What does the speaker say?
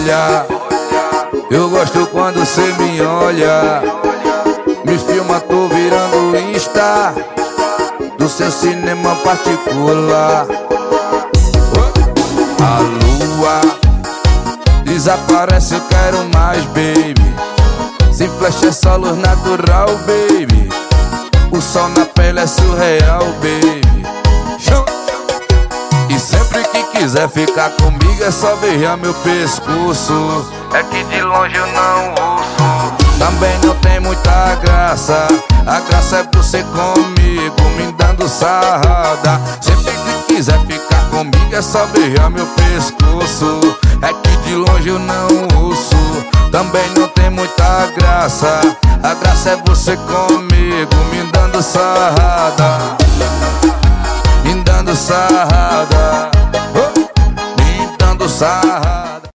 olha, eu gosto quando cê me olha. Me filma, tô virando Insta do seu cinema particular. A lua desaparece, eu quero mais, baby. Sem flash é só luz natural, baby. O sol na pele é surreal, baby. E sempre que quiser ficar comigo é só beijar meu pescoço. É que de longe eu não ouço. Também não tem muita graça. A graça é você comigo, me dando sarrada. Sempre que quiser ficar comigo é só beijar meu pescoço. É que de longe eu não ouço. Também não tem muita graça. A graça é você comigo, me dando sarrada. Me dando sarrada, me dando sarrada.